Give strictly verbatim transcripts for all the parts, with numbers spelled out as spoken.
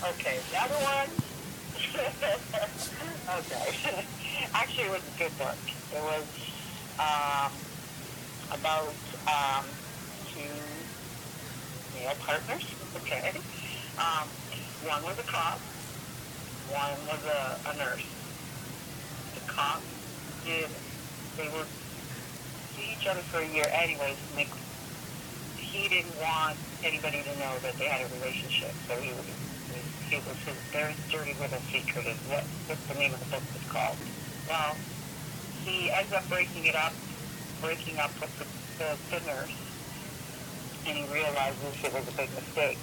Okay, the other one. Okay. Actually, it was a good book. It was um, about um, two male partners. Okay. Um, one was a cop. One was a, a nurse. The cop did. They were see each other for a year, anyways. And they, he didn't want anybody to know that they had a relationship, so he was. It was his very dirty little secret. Is what what's the name of the book was called? Well, he ends up breaking it up, breaking up with the, the, the nurse, and he realizes it was a big mistake.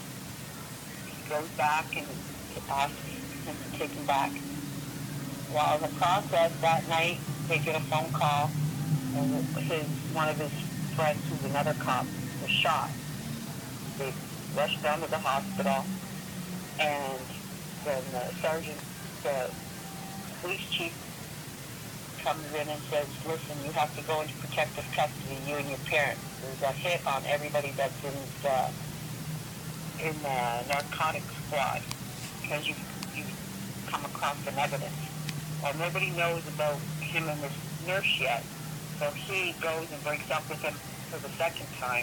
He goes back and asks him to take him back. While in the process, that night, they get a phone call, and his one of his friends, who's another cop, was shot. They rushed down to the hospital. And then the sergeant, the police chief, comes in and says, listen, you have to go into protective custody, you and your parents. There's a hit on everybody that's in the, in the narcotics squad because you've, you've come across some evidence. Well, nobody knows about him and this nurse yet. So he goes and breaks up with him for the second time.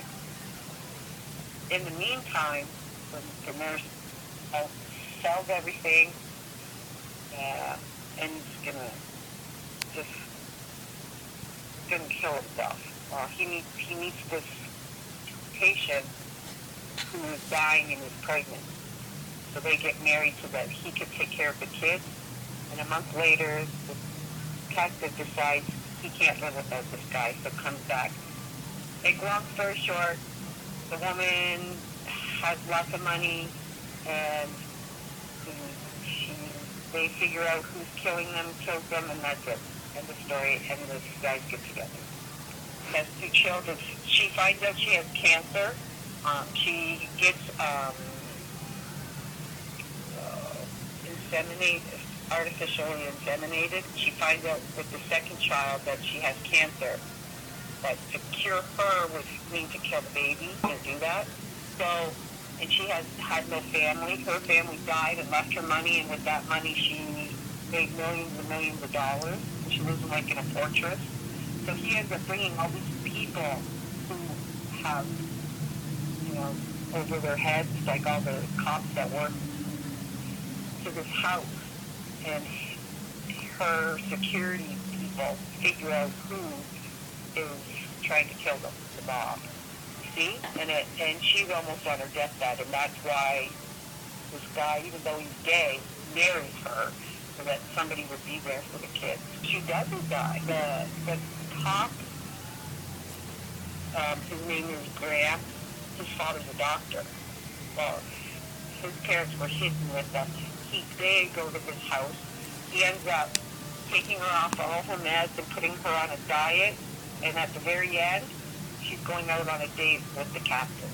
In the meantime, the, the nurse Uh, sells everything, uh, and he's gonna just gonna kill himself. Uh, he meets he meets this patient who is dying and is pregnant, so they get married so that he can take care of the kids. And a month later, the detective decides he can't live without this guy, so comes back. Make long story short, the woman has lots of money. And she, they figure out who's killing them, kills them, and that's it. End of story, and the guys get together. Has two children. She finds out she has cancer. Um, she gets um, uh, inseminated, artificially inseminated. She finds out with the second child that she has cancer. But to cure her would mean to kill the baby. Can't do that. So... And she has had no family. Her family died and left her money, and with that money she made millions and millions of dollars. And she lives like in a fortress. So he ends up bringing all these people who have, you know, over their heads, like all the cops that work, to this house. And her security people figure out who is trying to kill them, the mob. See? And it, and she's almost on her deathbed, and that's why this guy, even though he's gay, marries her so that somebody would be there for the kids. She doesn't die. The the cop, um, his name is Graham. His father's a doctor. Well, his parents were hidden with them. He they go to this house. He ends up taking her off all her meds and putting her on a diet. And at the very end, she's going out on a date with the captain.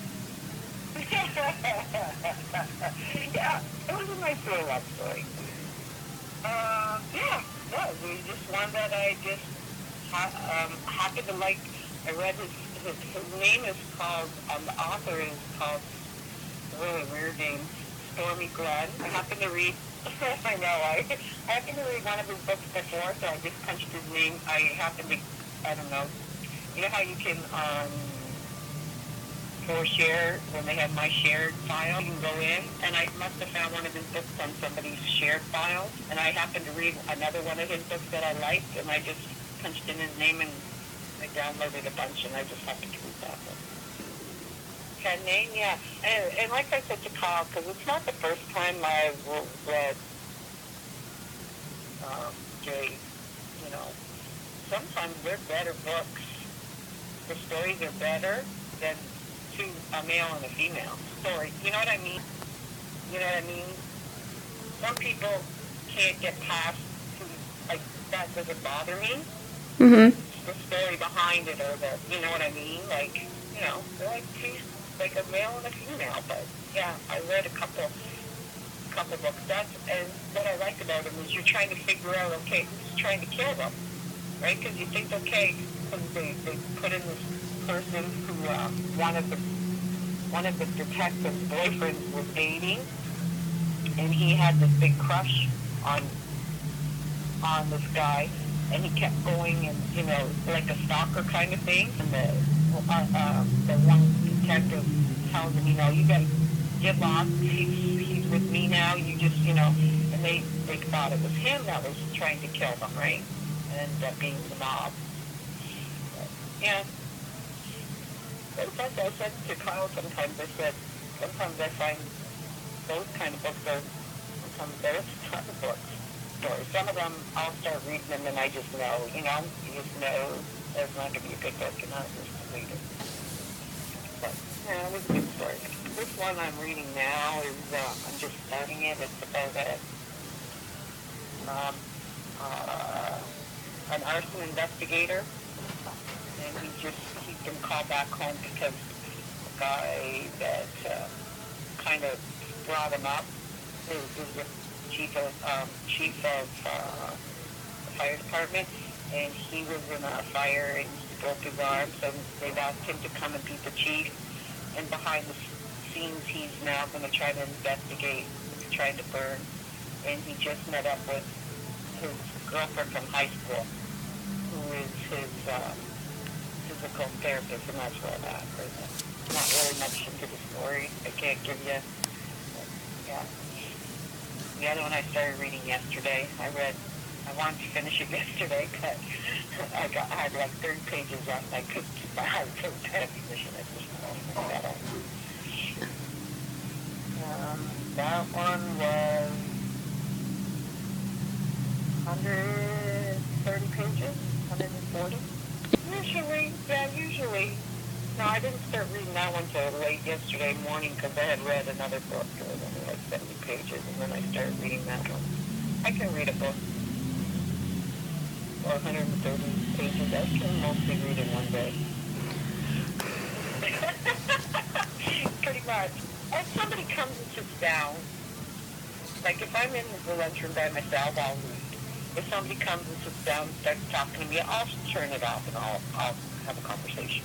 Yeah, it was a nice little love story. Uh, yeah, yeah, it was just one that I just ha- um, happened to like. I read his, his, his name is called, um, the author is called, a really weird name, Stormy Glenn. I happened to read, I know, I, I happened to read one of his books before, so I just punched his name. I happened to, I don't know, you know how you can, um, go share, when they have my shared file, you can go in, and I must have found one of his books on somebody's shared file, and I happened to read another one of his books that I liked, and I just punched in his name, and I downloaded a bunch, and I just happened to read that one. Pen name, yeah. And, and like I said to Carl, because it's not the first time I've read um, Jay, you know, sometimes they're better books. The stories are better than two, a male and a female story. You know what I mean? You know what I mean? Some people can't get past, to, like, that doesn't bother me. Mm-hmm. The story behind it, or the, you know what I mean? Like, you know, they're like two, like a male and a female. But yeah, I read a couple, couple books. That's, and what I like about them is you're trying to figure out, okay, who's trying to kill them, right? Because you think, okay, because they they put in this person who um, one of the one of the detective's boyfriends was dating, and he had this big crush on on this guy, and he kept going, and you know, like a stalker kind of thing. And the uh, uh, the one detective tells him, you know, you gotta get lost. He's, he's with me now. You just, you know, and they they thought it was him that was trying to kill them, right? And ended up being the mob. But, yeah. Sometimes I said to Kyle, sometimes I said, sometimes I find those kind of books are sometimes there's a ton of books. Stories. Some of them I'll start reading them and I just know, you know, you just know there's not going to be a good book and I'll just read it. But, yeah, it was a good story. This one I'm reading now is, uh, I'm just starting it. It's about a, um, uh, an arson investigator. And he just, he's been called back home because the guy that uh, kind of brought him up is, is the chief of, um, chief of uh, the fire department. And he was in a fire and he broke his arm, so they've asked him to come and be the chief. And behind the scenes, he's now going to try to investigate, trying to burn. And he just met up with his girlfriend from high school, who is his um, physical therapist, and that's where I'm at right now. Not really much into the story. I can't give you, but, yeah. The other one I started reading yesterday. I read, I wanted to finish it yesterday, but I got, I had like thirty pages left. I couldn't, I had to finish it. I just wanted that up. Um, that one was one hundred thirty pages, one hundred forty. Usually, yeah, usually. No, I didn't start reading that one till late yesterday morning because I had read another book. It was only like seventy pages, and then I started reading that one. I can read a book, or one hundred thirty pages. I can mostly read in one day. Pretty much. If somebody comes and sits down, like if I'm in the lunchroom by myself, I'll read. If somebody comes and sits down and starts talking to me, I'll turn it off and I'll, I'll have a conversation.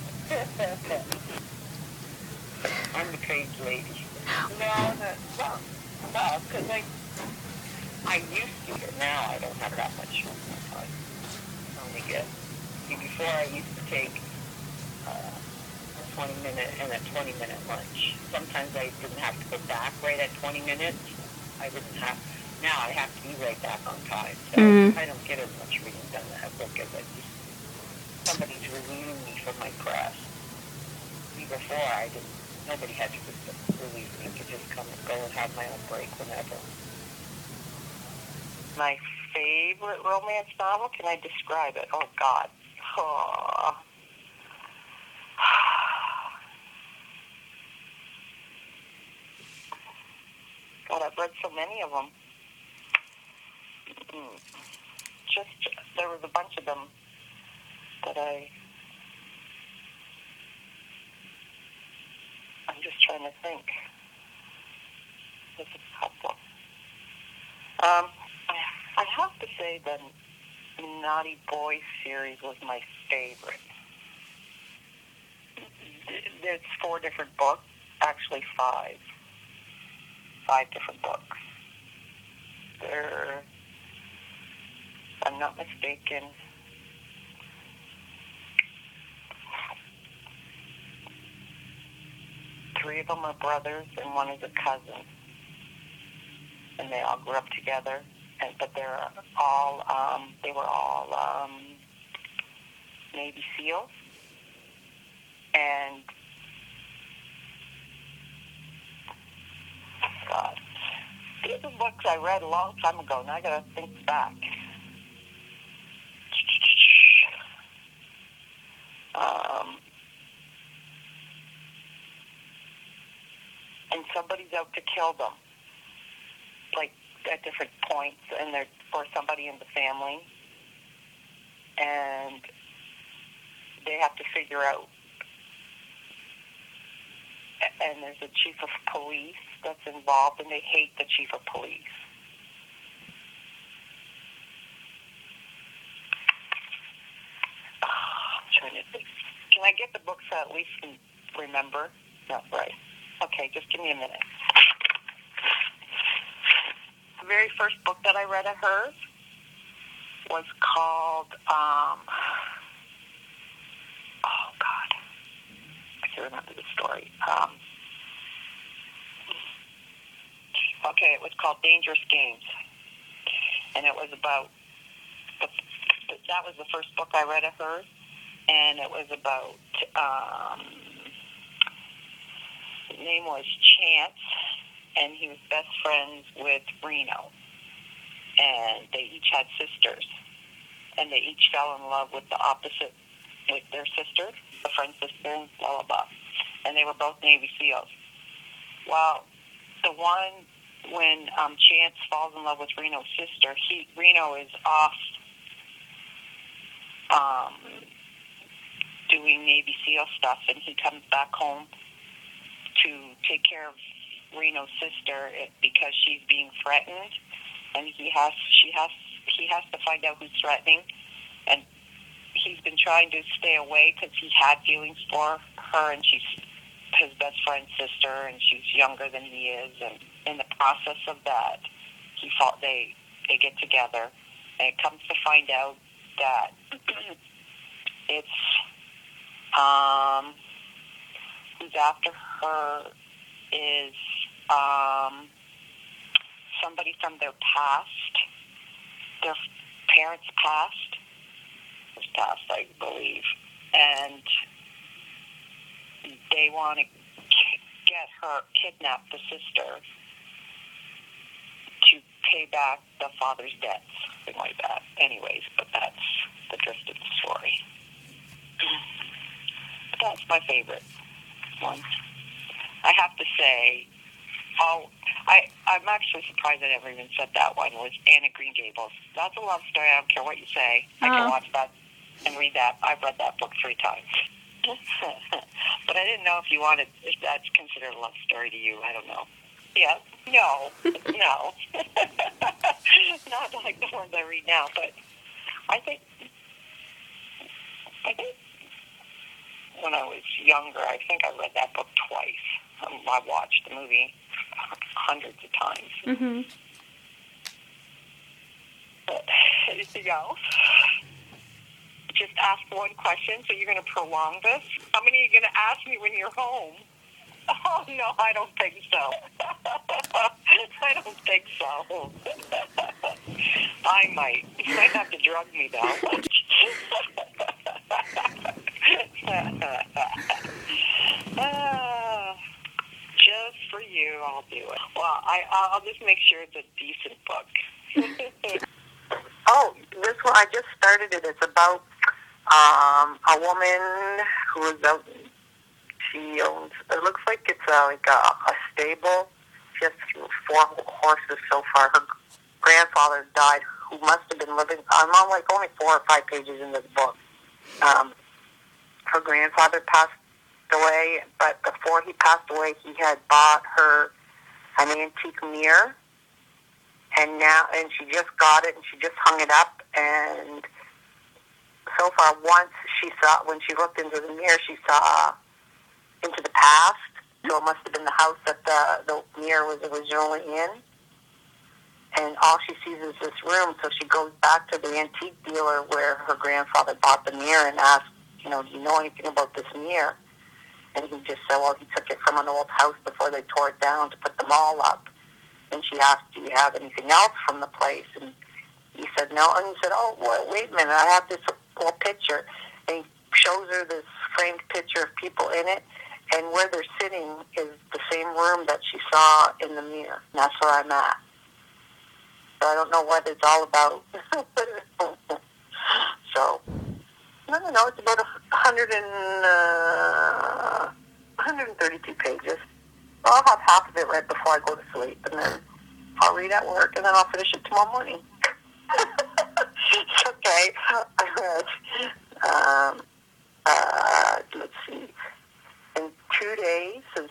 I'm the caged lady. No, no, well, well, because I, I used to, but now I don't have that much time. I only get, see, before I used to take uh, a twenty minute and a twenty minute lunch. Sometimes I didn't have to go back right at twenty minutes. I didn't have, now I have to be right back on time. So mm. I don't get as much reading done in that book as I used to. Somebody's reviewing me for my press. See, before I didn't, nobody had to relieve me. I could just come and go and have my own break whenever. My favorite romance novel, can I describe it? Oh, God. Oh. God, I've read so many of them. Mm. Just, there was a bunch of them that I, I'm just trying to think. There's a couple. Um, I, I have to say the Naughty Boy series was my favorite. There's four different books, actually five. Five different books. They're, if I'm not mistaken, three of them are brothers and one is a cousin. And they all grew up together. And, but they're all, um, they were all um, Navy SEALs. And, God, these are books I read a long time ago. Now I got to think back. Um, and somebody's out to kill them, like at different points, and they're or somebody in the family, and they have to figure out. And there's a chief of police that's involved, and they hate the chief of police. Oh, I'm trying to think. Can I get the books so at least remember? No, right. Okay, just give me a minute. very first book that I read of hers was called, um, oh, God, I can't remember the story. Um, okay, it was called Dangerous Games. And it was about, that was the first book I read of hers. And it was about, um, his name was Chance, and he was best friends with Reno. And they each had sisters. And they each fell in love with the opposite, with their sister, the friend sister, and blah, blah, blah. And they were both Navy SEALs. Well, the one, when um, Chance falls in love with Reno's sister, he Reno is off um, doing Navy SEAL stuff, and he comes back home to take care of Reno's sister because she's being threatened, and he has she has he has to find out who's threatening, and he's been trying to stay away because he had feelings for her, and she's his best friend's sister, and she's younger than he is, and in the process of that, he fought, they they get together, and it comes to find out that it's um, who's after her is um, somebody from their past, their parents' past, was past, I believe, and they want to get her, kidnap the sister to pay back the father's debts, something like that. Anyways, but that's the drift of the story. But that's my favorite one. I have to say, oh, I, I'm actually surprised I never even said that one, was Anne of Green Gables. That's a love story. I don't care what you say. Oh. I can watch that and read that. I've read that book three times. But I didn't know if you wanted, if that's considered a love story to you. I don't know. Yeah. No. No. Not like the ones I read now, but I think, I think when I was younger, I think I read that book twice. Um, I watched the movie hundreds of times. Mm-hmm. But anything else? Just ask one question, so you're going to prolong this? How many are you going to ask me when you're home? Oh, no, I don't think so. I don't think so. I might. You might have to drug me, though. uh, just for you, I'll do it. Well, I, I'll just make sure it's a decent book. Oh, this one, I just started it. It's about um, a woman who is out. She owns, it looks like it's a, like a, a stable. She has four horses so far. Her grandfather died, who must have been living, I'm on like only four or five pages in this book. Um, her grandfather passed away, but before he passed away, he had bought her an antique mirror. And now, and she just got it, and she just hung it up, and so far, once she saw, when she looked into the mirror, she saw into the past, so it must have been the house that the, the mirror was originally in, and all she sees is this room, so she goes back to the antique dealer where her grandfather bought the mirror and asked, you know, do you know anything about this mirror? And he just said, well, he took it from an old house before they tore it down to put them all up. And she asked, do you have anything else from the place? And he said, no. And he said, oh, well, wait a minute, I have this little picture. And he shows her this framed picture of people in it. And where they're sitting is the same room that she saw in the mirror. And that's where I'm at. So I don't know what it's all about. So, I don't know, it's about one hundred and, uh, one hundred thirty-two pages. I'll have half of it read before I go to sleep, and then I'll read at work, and then I'll finish it tomorrow morning. Okay. I read, um, uh, let's see, in two days, is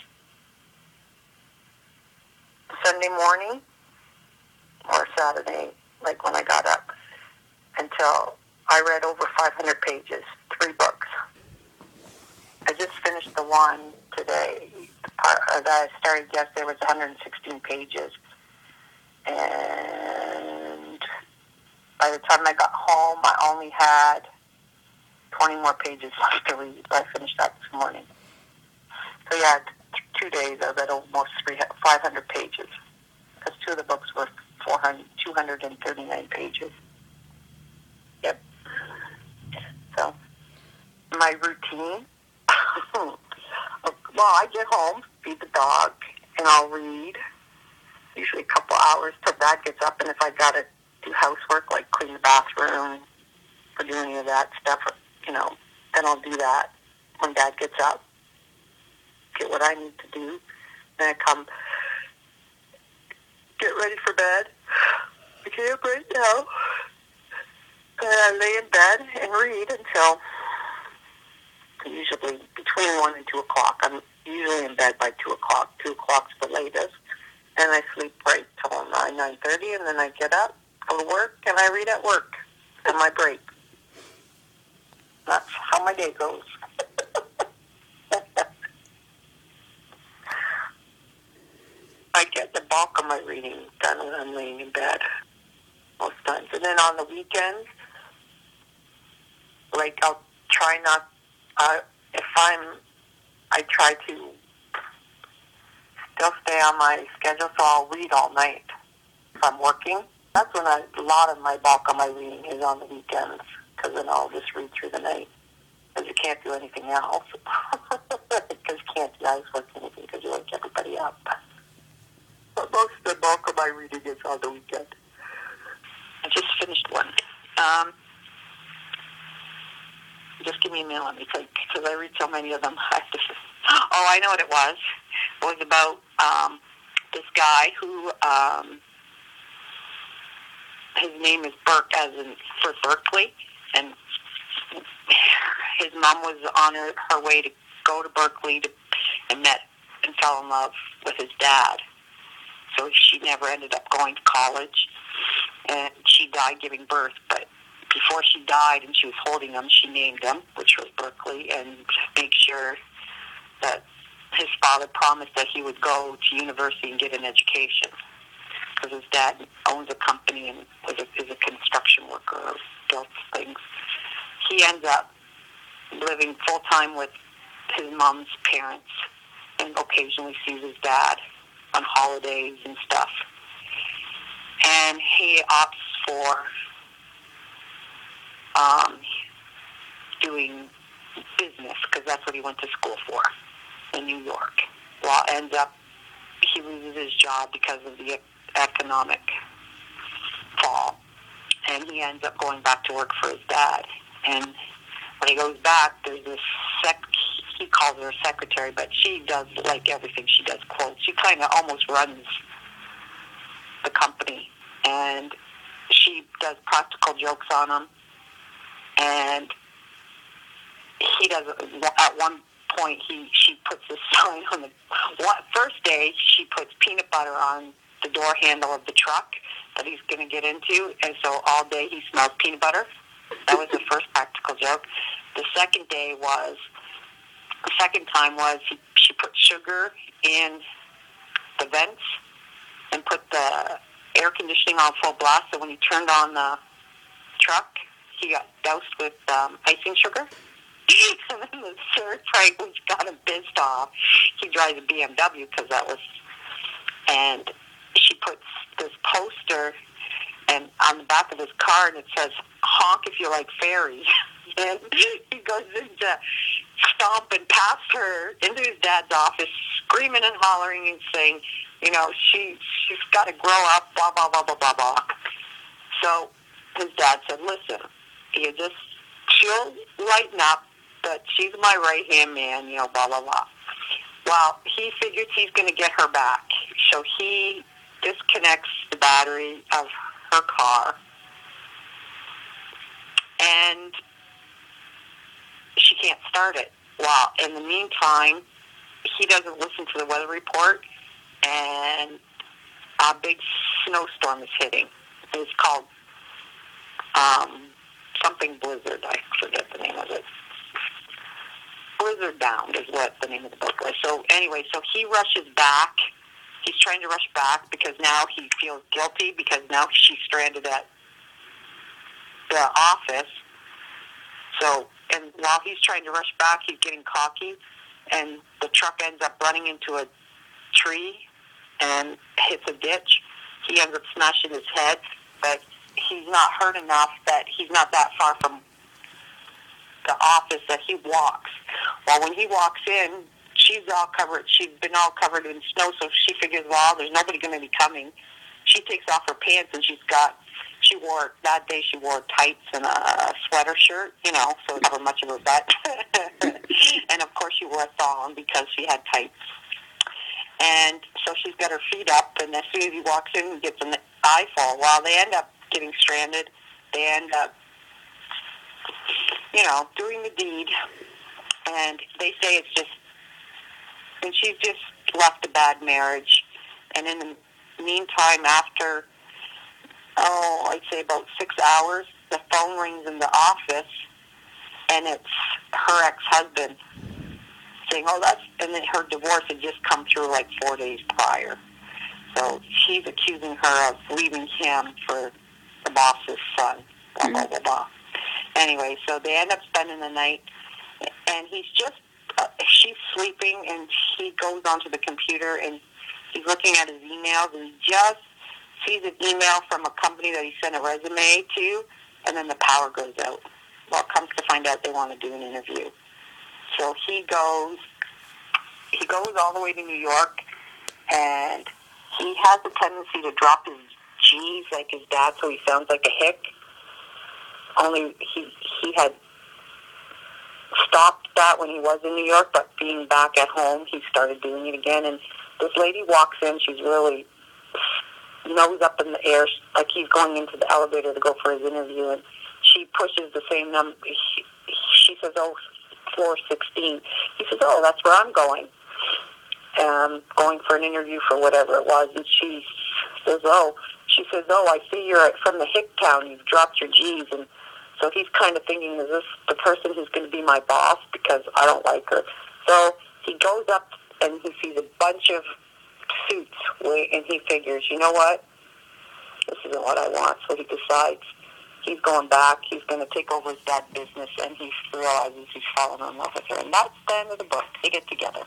Sunday morning or Saturday, like when I got up, until I read over five hundred pages, three books. I just finished the one today. The part that I started yesterday was one hundred sixteen pages. And by the time I got home, I only had twenty more pages left to read. I finished that this morning. So yeah, two days I read almost five hundred pages, because two of the books were two hundred thirty-nine pages. Yep. So my routine, well, I get home, feed the dog, and I'll read, usually a couple hours till Dad gets up, and if I got to do housework, like clean the bathroom or do any of that stuff, you know, then I'll do that when Dad gets up, get what I need to do, then I come get ready for bed. I get up right now, and I lay in bed and read until usually between one and two o'clock. I'm usually in bed by two o'clock. Two o'clock's the latest, and I sleep right till nine nine thirty, and then I get up, go to work, and I read at work on my break. That's how my day goes. I get the bulk of my reading done when I'm laying in bed most times. And then on the weekends, like I'll try not, uh, if I'm, I try to still stay on my schedule, so I'll read all night if I'm working. That's when I, a lot of my bulk of my reading is on the weekends, because then I'll just read through the night, because you can't do anything else. Because you can't do housework or anything, because you wake everybody up. But most of the bulk of my reading is on the weekend. I just finished one. Um, just give me a minute, because I read so many of them. I have to, oh, I know what it was. It was about um, this guy who, um, his name is Burke, as in for Berkeley, and his mom was on her, her way to go to Berkeley to, and met and fell in love with his dad. So she never ended up going to college, and she died giving birth. But before she died and she was holding him, she named him, which was Berkeley, and make sure that his father promised that he would go to university and get an education, because his dad owns a company and was a, is a construction worker or built things. He ends up living full-time with his mom's parents and occasionally sees his dad on holidays and stuff. And he opts for um, doing business, because that's what he went to school for in New York. Well, ends up, he loses his job because of the economic fall. And he ends up going back to work for his dad. And when he goes back, there's this sec, he calls her a secretary, but she does like everything. She does quotes. She kind of almost runs the company. And she does practical jokes on him. And he does, at one point, he she puts this sign on the, first day, she puts peanut butter on the door handle of the truck that he's going to get into. And so all day he smells peanut butter. That was the first practical joke. The second day was, the second time was he, she put sugar in the vents and put the air conditioning on full blast, so when he turned on the truck, he got doused with um, icing sugar. And then the third time, which got him pissed off, he drives a B M W, because that was, and she puts this poster and on the back of his car, and it says, "Honk if you like fairies." And he goes into stomping past her into his dad's office, screaming and hollering and saying, you know, she, she's got to grow up, blah, blah, blah, blah, blah, blah. So his dad said, listen, you just, she'll lighten up, but she's my right-hand man, you know, blah, blah, blah. Well, he figures he's going to get her back. So he disconnects the battery of her car, and she can't start it. Well, in the meantime, he doesn't listen to the weather report, and a big snowstorm is hitting. It's called um, something Blizzard. I forget the name of it. Blizzard Bound is what the name of the book was. So anyway, so he rushes back he's trying to rush back because now he feels guilty because now she's stranded at the office. So, and while he's trying to rush back, he's getting cocky, and the truck ends up running into a tree and hits a ditch. He ends up smashing his head, but he's not hurt enough that he's not that far from the office that he walks. Well, when he walks in, she's all covered. She's been all covered in snow, so she figures, well, there's nobody going to be coming. She takes off her pants, and she's got, she wore, that day she wore tights and a sweater shirt, you know, so it covered much of her butt. And, of course, she wore a thong because she had tights. And so she's got her feet up, and as soon as he walks in, he gets an eyeful. Well, they end up getting stranded. They end up, you know, doing the deed. And they say it's just, and she's just left a bad marriage. And in the meantime, after, oh, I'd say about six hours, the phone rings in the office, and it's her ex-husband saying, oh, that's, and then her divorce had just come through like four days prior. So she's accusing her of leaving him for the boss's son, blah, blah, blah, blah. Anyway, so they end up spending the night, and he's just, uh, she's sleeping, and he goes onto the computer, and he's looking at his emails, and he just sees an email from a company that he sent a resume to, and then the power goes out. Well, it comes to find out they want to do an interview. So he goes, he goes all the way to New York, and he has a tendency to drop his G's like his dad, so he sounds like a hick. Only he he had stopped that when he was in New York, but being back at home, he started doing it again. And this lady walks in, she's really nose up in the air, like he's going into the elevator to go for his interview, and she pushes the same number. She, she says, oh, floor sixteen. He says, oh, that's where I'm going. Um, going for an interview for whatever it was. And she says, oh, she says, oh, I see you're from the hick town. You've dropped your G's. And so he's kind of thinking, is this the person who's going to be my boss? Because I don't like her. So he goes up and he sees a bunch of suits, and he figures, you know what? This isn't what I want. So he decides he's going back. He's going to take over his dad's business, and he realizes he's fallen in love with her. And that's the end of the book. They get together.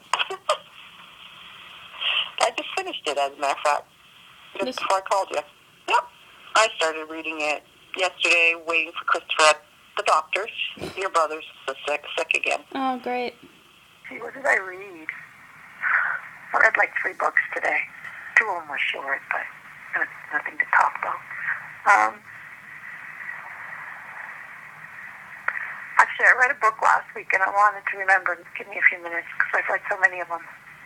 I just finished it, as a matter of fact, just this... before I called you. Yep. I started reading it yesterday, waiting for Christopher at the doctor's. Your brother's sick, sick again. Oh, great. See, what did I read? I read like three books today. Two of them were short, but nothing to talk about. Um, actually, I read a book last week, and I wanted to remember. Give me a few minutes, because I've read so many of them.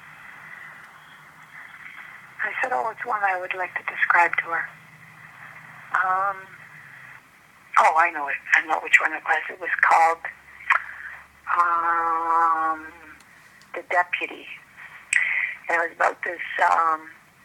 I said, oh, it's one I would like to describe to her. Um, oh, I know it. I know which one it was. It was called um, The Deputy. And it was about this um,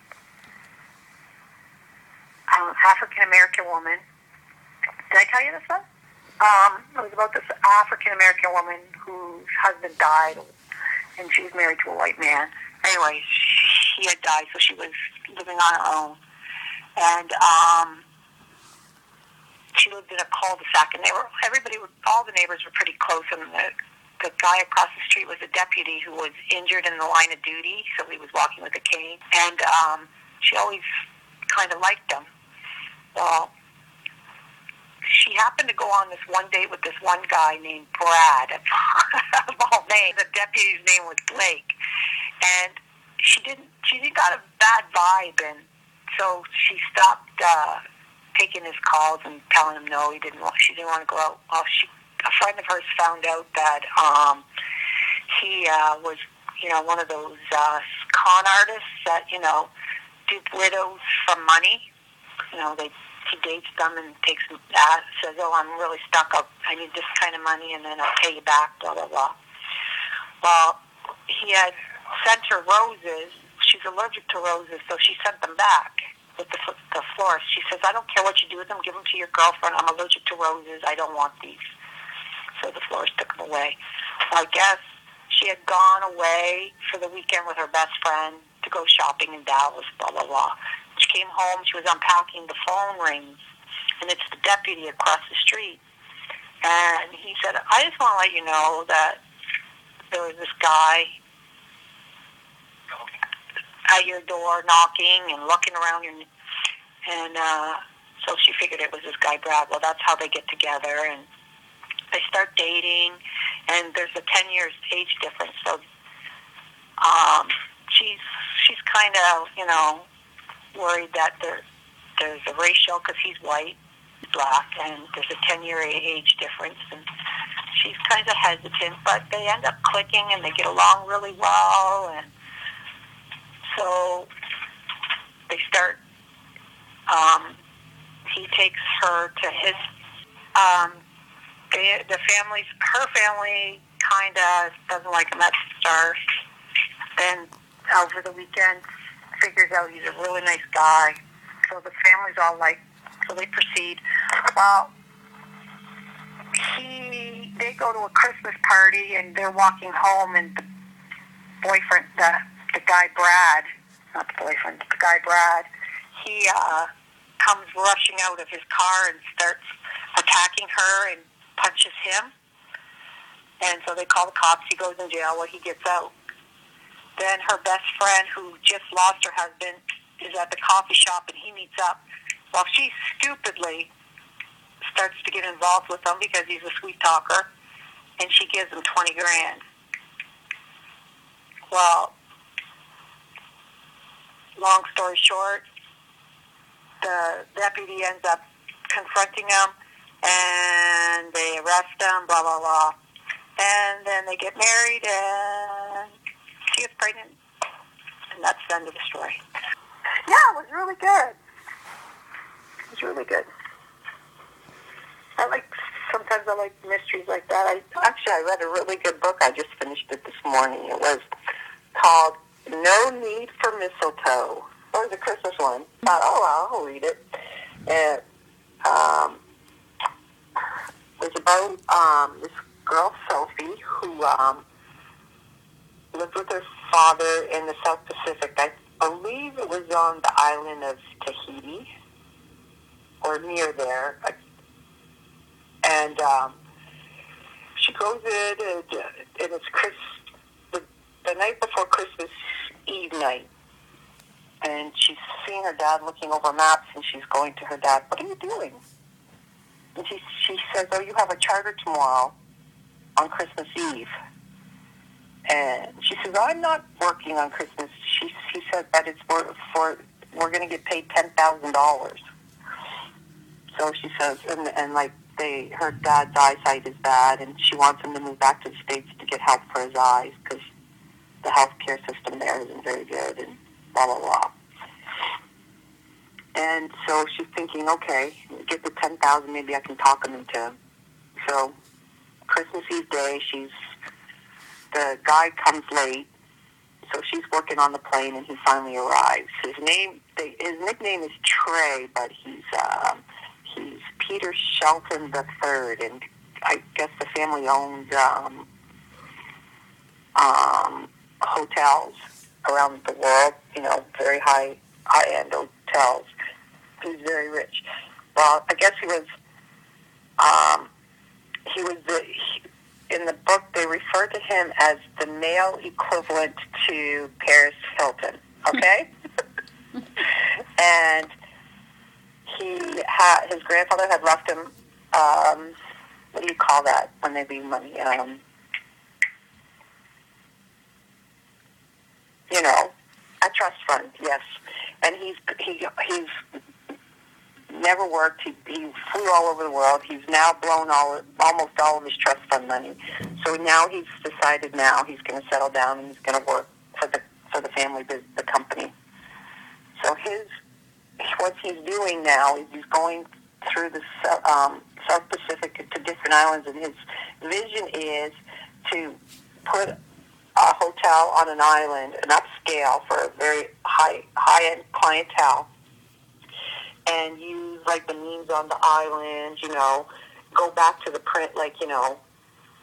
um, African-American woman. Did I tell you this one? Um, it was about this African-American woman whose husband died, and she was married to a white man. Anyway, she had died, so she was living on her own. And um, she lived in a cul-de-sac, and they were everybody, were, all the neighbors were pretty close. And the, the guy across the street was a deputy who was injured in the line of duty, so he was walking with a cane. And um, she always kind of liked him. Well, she happened to go on this one date with this one guy named Brad, of all names. The deputy's name was Blake. And she didn't, she got a bad vibe, and so she stopped uh, taking his calls and telling him no, he didn't want, she didn't want to go out. Well, she, a friend of hers found out that um, he uh, was, you know, one of those uh, con artists that, you know, dupe widows for money. You know, they he dates them and takes them, uh, says, oh, I'm really stuck up, I need this kind of money, and then I'll pay you back, blah, blah, blah. Well, he had sent her roses. She's allergic to roses, so she sent them back with the, the florist. She says, I don't care what you do with them, give them to your girlfriend. I'm allergic to roses. I don't want these. So the florist took them away. Well, I guess she had gone away for the weekend with her best friend, to go shopping in Dallas, blah, blah, blah. She came home, she was unpacking, the phone rings, and it's the deputy across the street. And he said, I just want to let you know that there was this guy at your door knocking and looking around your, and uh, so she figured it was this guy Brad. Well, that's how they get together, and they start dating, and there's a ten years age difference. So um, she's she's kind of you know worried that there there's a racial because he's white, black, and there's a ten year age difference, and she's kind of hesitant. But they end up clicking, and they get along really well, and so they start. Um, he takes her to his. Um, they, the families, her family, kind of doesn't like him at the start. Then over the weekend, figures out he's a really nice guy. So the family's all like, so they proceed. Well, he, they go to a Christmas party, and they're walking home, and the boyfriend, the the guy Brad, not the boyfriend, the guy Brad, he uh, comes rushing out of his car and starts attacking her and punches him. And so they call the cops. He goes in jail. Well, he gets out. Then her best friend, who just lost her husband, is at the coffee shop, and he meets up. Well, she stupidly starts to get involved with him because he's a sweet talker, and she gives him twenty grand. Well, long story short, the deputy ends up confronting him, and they arrest him, blah, blah, blah. And then they get married, and she gets pregnant, and that's the end of the story. Yeah, it was really good. It was really good. I like, sometimes I like mysteries like that. I Actually, I read a really good book. I just finished it this morning. It was called No Need for Mistletoe. It was a Christmas one. I thought, oh, well, I'll read it. And um, it was about um, this girl, Sophie, who um, lived with her father in the South Pacific. I believe it was on the island of Tahiti or near there. And um, she goes in, and, and it's Chris, the, the night before Christmas Eve night. And she's seeing her dad looking over maps, and she's going to her dad, what are you doing? And she, she says, oh, you have a charter tomorrow on Christmas Eve. And she says, oh, I'm not working on Christmas. She, she said that it's for, for we're going to get paid ten thousand dollars. So she says, and, and like, they, her dad's eyesight is bad, and she wants him to move back to the States to get help for his eyes, because the healthcare system there isn't very good, and blah, blah, blah. And so she's thinking, okay, get the ten thousand dollars, maybe I can talk him into. So Christmas Eve day, she's, the guy comes late, so she's working on the plane, and he finally arrives. His name, they, his nickname is Trey, but he's, um, he's Peter Shelton the Third, and I guess the family owns um, um, hotels around the world, you know, very high, high-end hotels. He's very rich. Well, I guess he was, um, he was the, he, in the book, they refer to him as the male equivalent to Paris Hilton, okay? And he had, his grandfather had left him, um, what do you call that when they leave money? Um, you know, a trust fund, yes. And he's he he's never worked. He, he flew all over the world. He's now blown all almost all of his trust fund money. So now he's decided now he's going to settle down and he's going to work for the for the family, the, the company. So his what he's doing now is he's going through the um, South Pacific to different islands, and his vision is to put a hotel on an island, an upscale for a very high high end clientele, and use like the means on the island, you know, go back to the print, like, you know,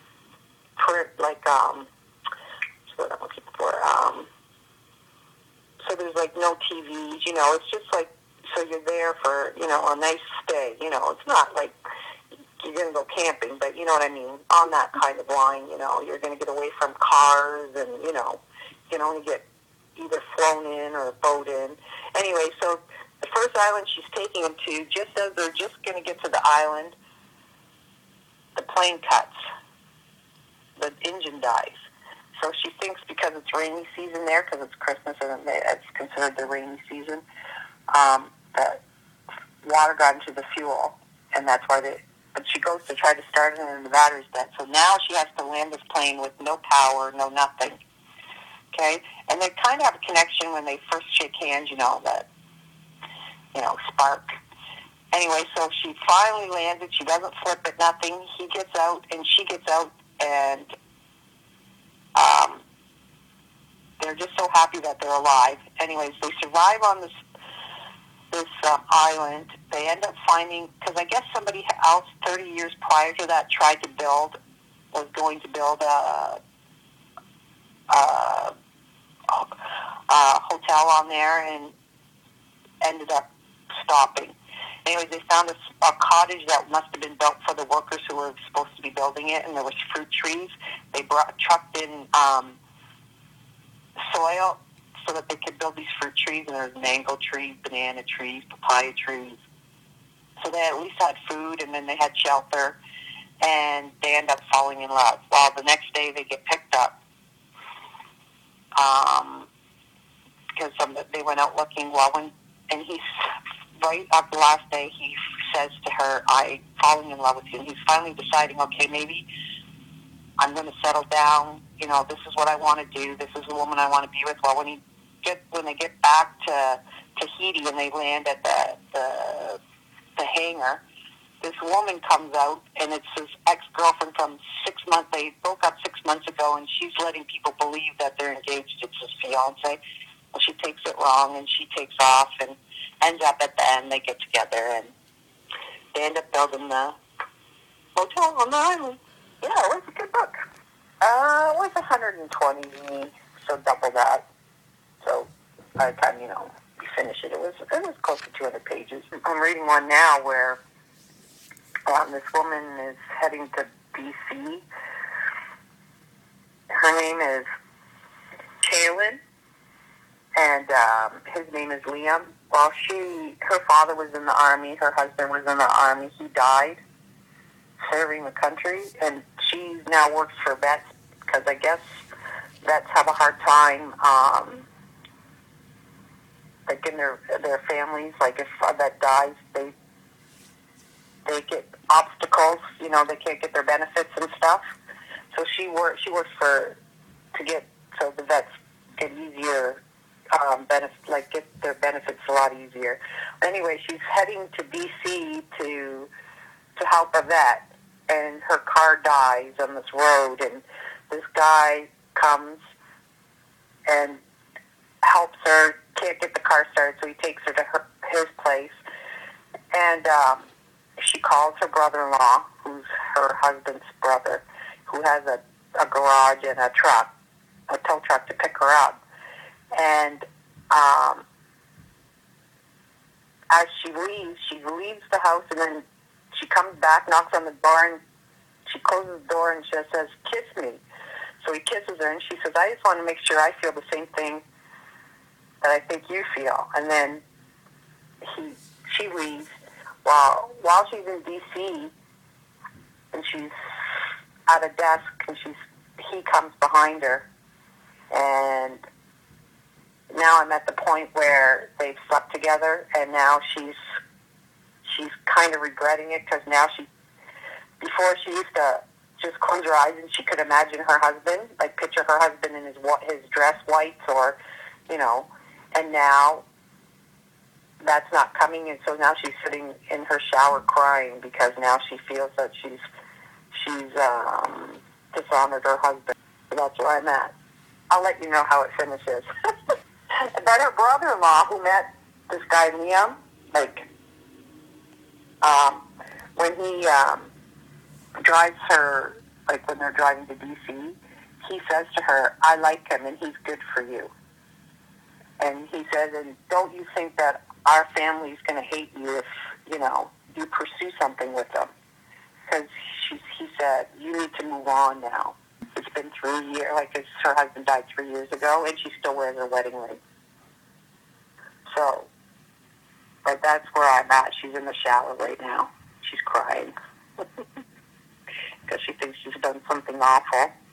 print like um, what's what I'm looking for, um, so there's like no T Vs, you know, it's just like, so you're there for, you know, a nice stay, you know, it's not like you're going to go camping, but you know what I mean, on that kind of line, you know, you're going to get away from cars and, you know, you can only get either flown in or a boat in. Anyway, so the first island she's taking them to, just as they're just going to get to the island, the plane cuts. The engine dies. So she thinks because it's rainy season there, because it's Christmas and it's considered the rainy season, um, that water got into the fuel, and that's why they, but she goes to try to start it and the battery's dead. So now she has to land this plane with no power, no nothing. Okay? And they kind of have a connection when they first shake hands, you know, that, you know, spark. Anyway, so she finally landed. She doesn't flip it, nothing. He gets out, and she gets out, and um, they're just so happy that they're alive. Anyways, they survive on this this um, island. They end up finding, because I guess somebody else thirty years prior to that tried to build, was going to build a, a, a hotel on there and ended up stopping. Anyways, they found a, a cottage that must have been built for the workers who were supposed to be building it, and there was fruit trees. They brought trucked in um, soil so that they could build these fruit trees, and there was mango trees, banana trees, papaya trees. So they at least had food, and then they had shelter, and they end up falling in love. Well, the next day they get picked up um, because some, they went out looking. Well, when and he's right up the last day, he says to her, "I'm falling in love with you." And he's finally deciding, okay, maybe I'm going to settle down. You know, this is what I want to do. This is the woman I want to be with. Well, when he get when they get back to Tahiti and they land at the the, the hangar, this woman comes out, and it's his ex-girlfriend from six months. They broke up six months ago, and she's letting people believe that they're engaged. It's his fiance. Well, she takes it wrong, and she takes off, and ends up at the end, they get together, and they end up building the hotel on the island. Yeah, it was a good book. Uh, it was one hundred twenty, so double that. So by the time, you know, you finish it, it was it was close to two hundred pages. I'm reading one now where um, this woman is heading to B C. Her name is Kaylin, and um, his name is Liam. Well, she, her father was in the Army, her husband was in the Army, he died serving the country, and she now works for vets, because I guess vets have a hard time, um, like in their their families, like if a vet dies, they, they get obstacles, you know, they can't get their benefits and stuff, so she, work, she works for, to get, so the vets get easier, Um, benef- like get their benefits a lot easier. Anyway, she's heading to B C to to help a vet, and her car dies on this road, and this guy comes and helps her, can't get the car started, so he takes her to her, his place, and um, she calls her brother-in-law, who's her husband's brother, who has a, a garage and a truck, a tow truck to pick her up. And um, as she leaves, she leaves the house, and then she comes back, knocks on the door, and she closes the door and she says, "Kiss me." So he kisses her, and she says, "I just want to make sure I feel the same thing that I think you feel." And then he, she leaves. While while she's in D C, and she's at a desk, and she's he comes behind her, and now I'm at the point where they've slept together, and now she's she's kind of regretting it, because now she, before she used to just close her eyes and she could imagine her husband, like picture her husband in his his dress whites, or, you know, and now that's not coming, and so now she's sitting in her shower crying, because now she feels that she's she's um, dishonored her husband. So that's where I'm at. I'll let you know how it finishes. But her brother-in-law, who met this guy Liam, like, um, when he um, drives her, like when they're driving to D C, he says to her, "I like him, and he's good for you." And he said, and don't you think that our family's going to hate you if, you know, you pursue something with them? Because he said, you need to move on now. It's been three years, like his, her husband died three years ago, and she still wears her wedding ring. So, but that's where I'm at. She's in the shower right now. She's crying. Because she thinks she's done something awful.